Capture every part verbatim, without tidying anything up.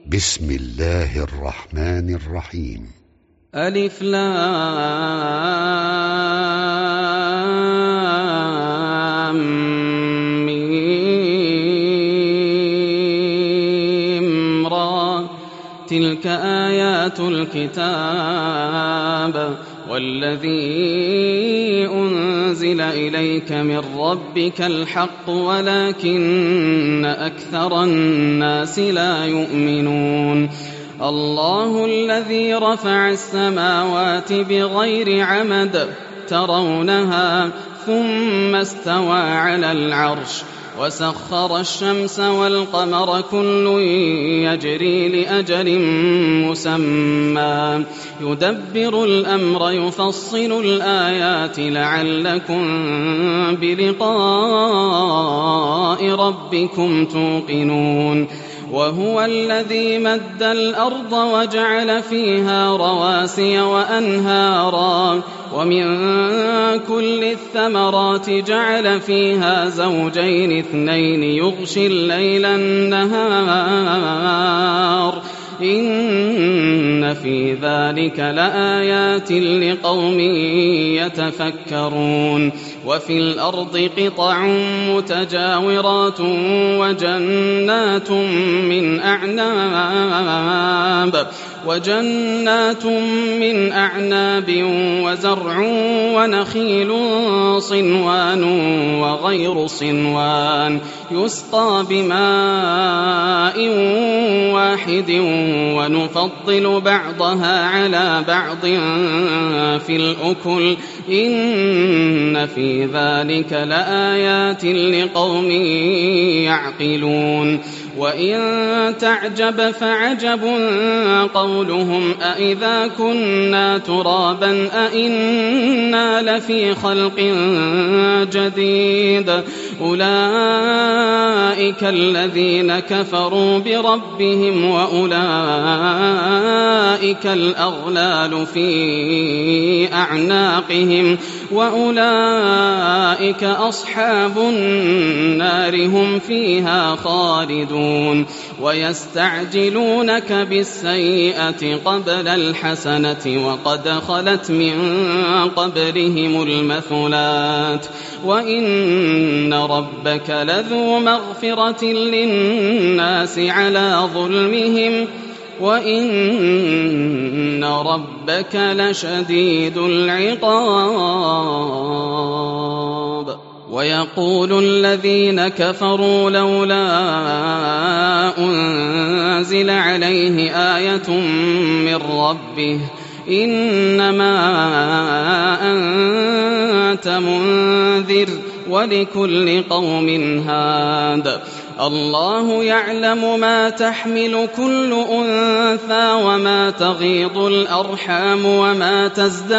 بسم الله الرحمن الرحيم. ألف لام ميم را، تلك آيات الكتاب والذي أنزل إليك من ربك الحق ولكن أكثر الناس لا يؤمنون. الله الذي رفع السماوات بغير عمد ترونها ثم استوى على العرش وسخر الشمس والقمر كل يجري لأجل مسمى يدبر الأمر يفصل الآيات لعلكم بلقاء ربكم توقنون. وهو الذي مد الأرض وجعل فيها رواسي وأنهارا ومن كل الثمرات جعل فيها زوجين اثنين يغشي الليل النهار إن في ذلك لآيات لقوم يتفكرون. وفي الأرض قطع متجاورات وجنات من أعناب وجنات من أعناب وزرع ونخيل صنوان وغير صنوان يسقى بماء واحد ونفضل بعضها على بعض في الأكل إن في ذلك لآيات لقوم يعقلون. وإن تعجب فعجب قولهم أإذا كنا ترابا أإنا لفي خلق جديد أولئك الذين كفروا بربهم وأولئك الأغلال في أعناقهم وأولئك أصحاب النار هم فيها خالدون. ويستعجلونك بالسيئة قبل الحسنة وقد خلت من قبلهم المثلات وإن ربك لذو مغفرة للناس على ظلمهم وإن ربك لشديد العقاب. ويقول الذين كفروا لولا أنزل عليه آية من ربه إنما أنت منذر ولكل قوم هاد. الله يعلم ما تحمل كل أنثى وما تغيض الأرحام وما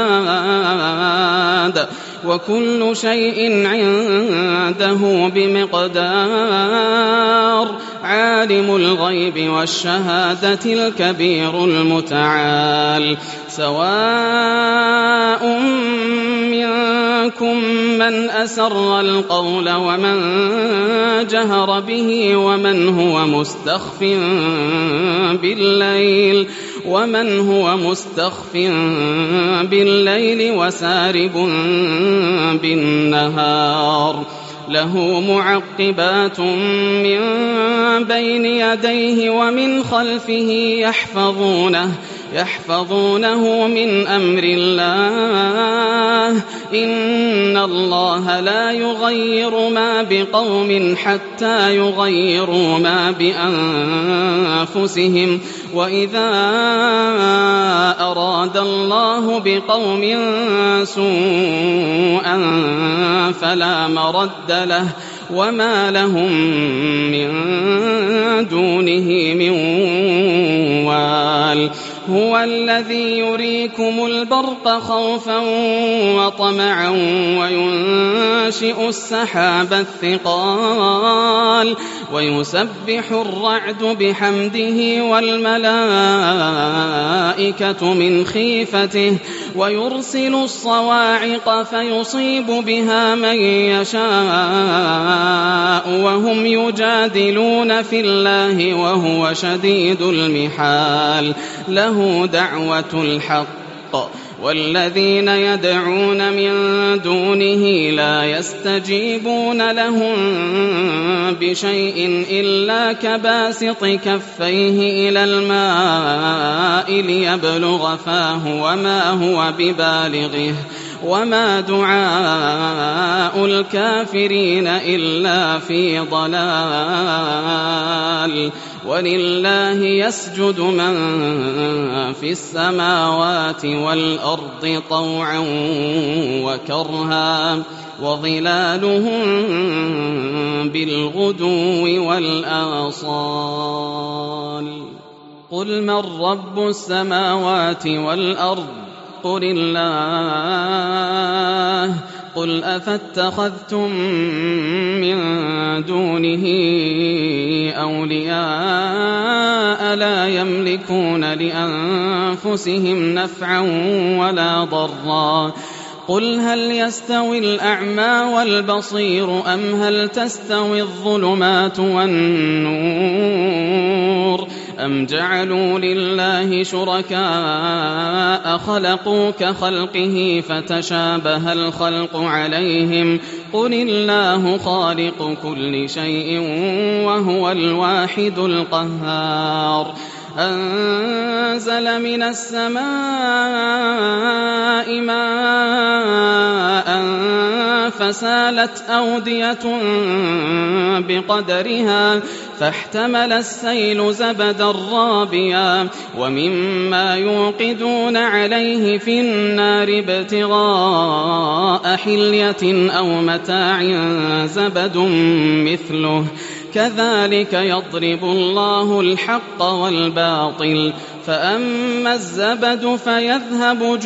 تزداد وكل شيء عنده بمقدار. عالم الغيب والشهادة الكبير المتعال. سواء منكم من أسر القول ومن جهر به ومن هو مستخف بالليل ومن هو مستخف بالليل وسارب بالنهار. له معقبات من بين يديه ومن خلفه يحفظونه يحفظونه من أمر الله إن الله لا يغير ما بقوم حتى يغيروا ما بأنفسهم وإذا أراد الله بقوم سوءا فلا مرد له وما لهم من دونه من وال. هو الذي يريكم البرق خوفا وطمعا وينشئ السحاب الثقال ويسبح الرعد بحمده والملائكة من خيفته ويرسل الصواعق فيصيب بها من يشاء وهم يجادلون في الله وهو شديد المحال له دعوة الحق والذين يدعون من دونه لا يستجيبون لهم بشيء إلا كباسط كفيه إلى الماء ليبلغ فاه وما هو ببالغه وما دعاء الكافرين إلا في ضلال ولله يسجد من في السماوات والأرض طوعا وكرها وظلالهم بالغدو والآصال قل من رب السماوات والأرض قل الله قل أفاتخذتم من دونه أولياء لا يملكون لأنفسهم نفعا ولا ضرا قل هل يستوي الأعمى والبصير أم هل تستوي الظلمات والنور أم جعلوا لله شركاء خلقوا كخلقه فتشابه الخلق عليهم قل الله خالق كل شيء وهو الواحد القهار أنزل من السماء ماء فسالت أودية بقدرها فاحتمل السيل زبدا رابيا ومما يوقدون عليه في النار ابتغاء حلية أو متاع زبد مثله كذلك يضرب الله الحق والباطل فأما الزبد فيذهب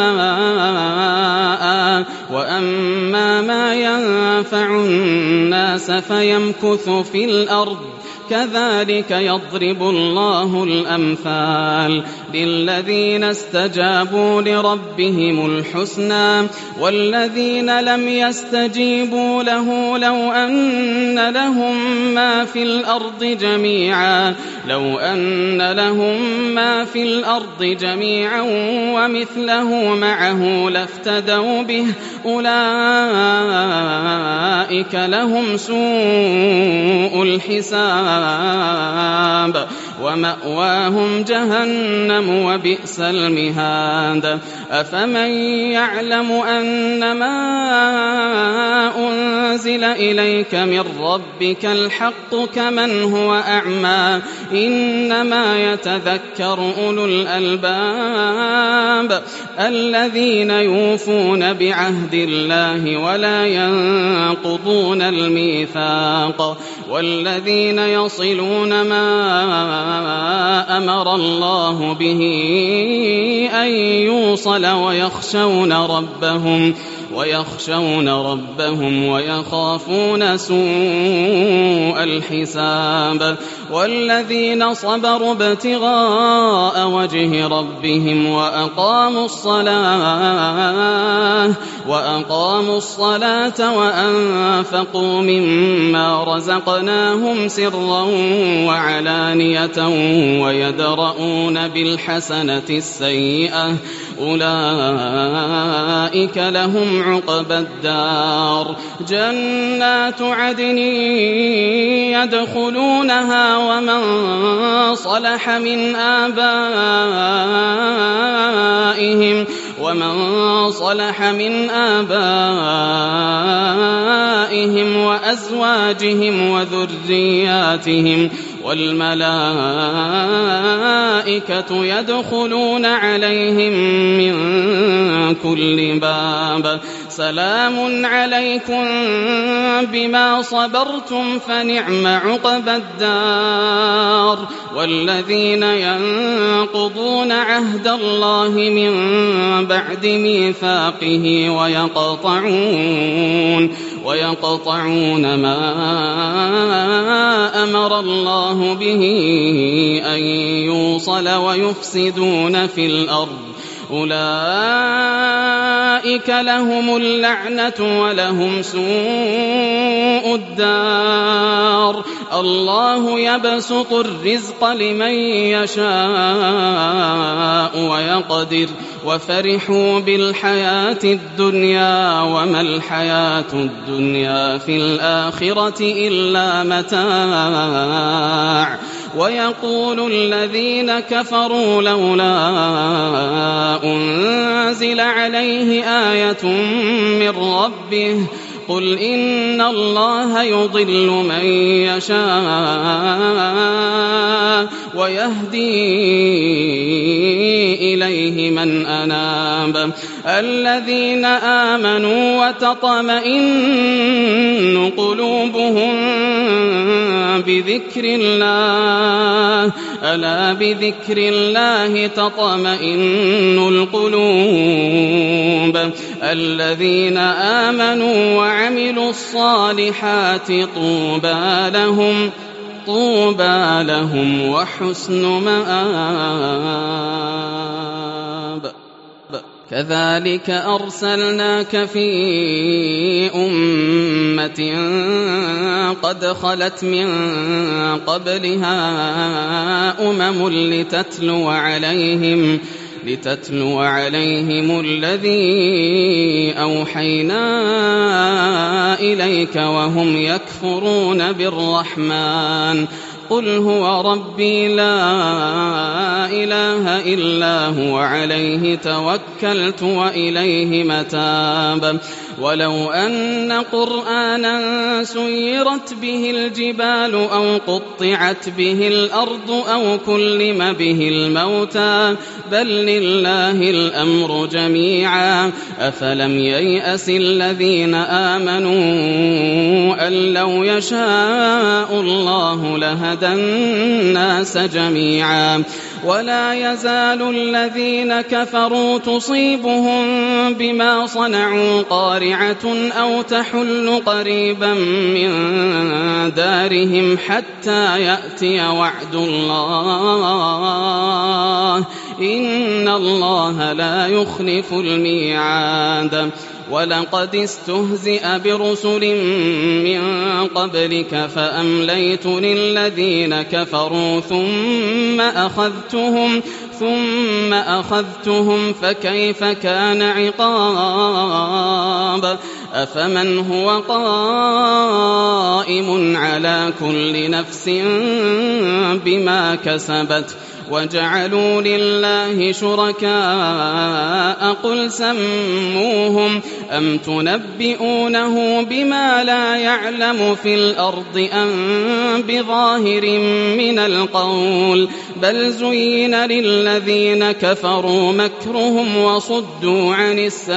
جفاء وأما ما ينفع الناس فيمكث في الأرض كذلك يضرب الله الأمثال للذين استجابوا لربهم الحسنى والذين لم يستجيبوا له لو أن لهم ما في الأرض جميعا لو أن لهم ما في الأرض جميعا ومثله معه لافتدوا به أولئك لهم سوء الحساب ومأواهم جهنم وبئس المهاد أفمن يعلم أن ما أنزل إليك من ربك الحق كمن هو أعمى إنما يتذكر أولو الألباب الذين يوفون بعهد الله ولا ينقضون الميثاق والذين يصلون ما أمر الله به أن يوصل ويخشون ربهم ويخشون ربهم ويخافون سوء الحساب والذين صبروا ابتغاء وجه ربهم وأقاموا الصلاة وأقاموا الصلاة وأنفقوا مما رزقناهم سرا وعلانية ويدرؤون بالحسنة السيئة أولئك لهم عقبى الدار جنات عدن يدخلونها ومن صلح من آبائهم ومن صلح من آبائهم وأزواجهم وذرياتهم والملائكة يدخلون عليهم من كل باب سلام عليكم بما صبرتم فنعم عقبى الدار والذين ينقضون عهد الله من بعد ميثاقه ويقطعون ويقطعون ما أمر الله به أن يوصل ويفسدون في الأرض أولئك لهم اللعنة ولهم سوء الدار الله يبسط الرزق لمن يشاء ويقدر وفرحوا بالحياة الدنيا وما الحياة الدنيا في الآخرة إلا متاع ويقول الذين كفروا لولا أنزل عليه آية من ربه قل إن الله يضل من يشاء ويهدي إليه من أناب الذين آمنوا وتطمئن قلوبهم بذكر الله ألا بذكر الله تطمئن القلوب الذين آمنوا وعملوا الصالحات طوبى لهم طوبى لهم وحسن مآب كذلك أرسلناك في أمة قد خلت من قبلها أمم لتتلو عليهم لتتلو عليهم الذي أوحينا إليك وهم يكفرون بالرحمن قل هو ربي لا إله إلا هو عليه توكلت وإليه متاب ولو أن قرآنا سيرت به الجبال أو قطعت به الأرض أو كلم به الموتى بل لله الأمر جميعا أفلم ييأس الذين آمنوا أن لو يشاء الله لهدى الناس جميعا ولا يزال الذين كفروا تصيبهم بما صنعوا قارعة أو تحل قريبا من دارهم حتى يأتي وعد الله إن الله لا يخلف الميعاد ولقد استهزئ برسل من قبلك فأمليت للذين كفروا ثم أخذتهم ثم أخذتهم فكيف كان عقاب أفمن هو قائم على كل نفس بما كسبت وجعلوا لله شركاء قل سموهم أم تنبئونه بما لا يعلم في الأرض أم بظاهر من القول بل زين للذين كفروا مكرهم وصدوا عن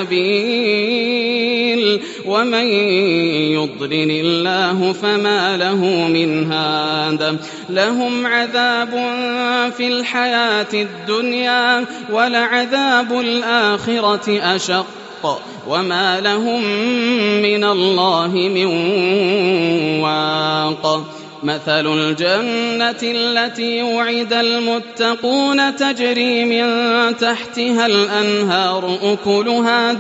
السبيل ومن يضلل الله فما له من هاد لهم عذاب في الحياة الدنيا ولعذاب الآخرة أشق وما لهم من الله من واق مثل الجنة التي وعد المتقون تجري من تحتها الأنهار أكلها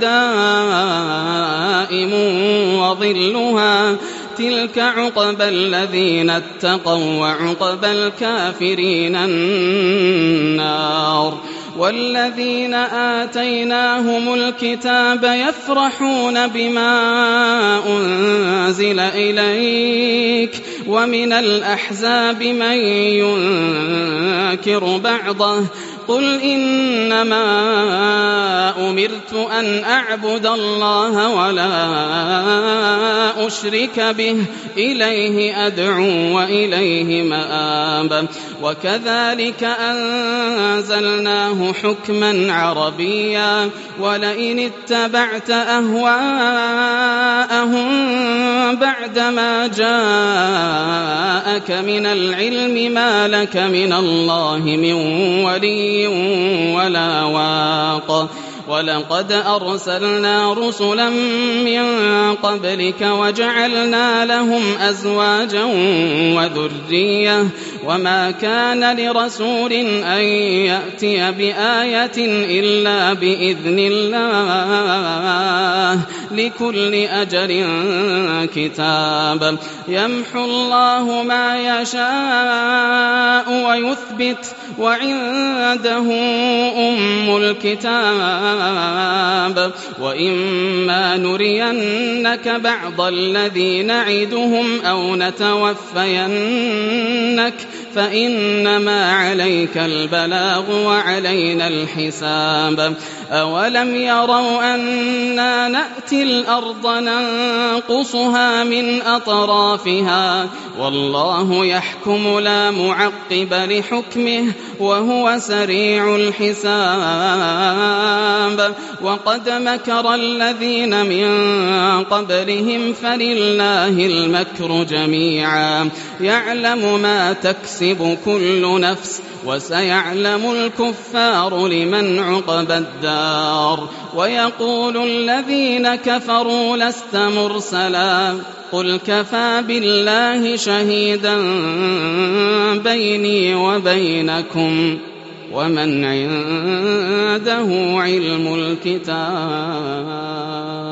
دائم وظلها تلك عقبى الذين اتقوا وعقبى الكافرين النار والذين آتيناهم الكتاب يفرحون بما أنزل إليك ومن الأحزاب من ينكر بعضه قل إنما أمرت أن أعبد الله ولا أشرك به إليه أدعو وإليه مآب وكذلك أنزلناه حكما عربيا ولئن اتبعت أهواءهم بعدما جاءك من العلم ما لك من الله من ولي ولا واق ولقد أرسلنا رسلا من قبلك وجعلنا لهم أزواجا وذرية وما كان لرسول أن يأتي بآية إلا بإذن الله لكل أجل كتاب يمحو الله ما يشاء ويثبت وعنده أم الكتاب وإما نرينك بعض الذي نعدهم أو نتوفينك فإنما عليك البلاغ وعلينا الحساب أولم يروا أنا نأتي الأرض ننقصها من أطرافها والله يحكم لا معقب لحكمه وهو سريع الحساب وقد مكر الذين من قبلهم فلله المكر جميعا يعلم ما تكسب كل نفس وسيعلم الكفار لمن عقبى الدار ويقول الذين كفروا لست مرسلا قل كفى بالله شهيدا بيني وبينكم ومن عنده علم الكتاب.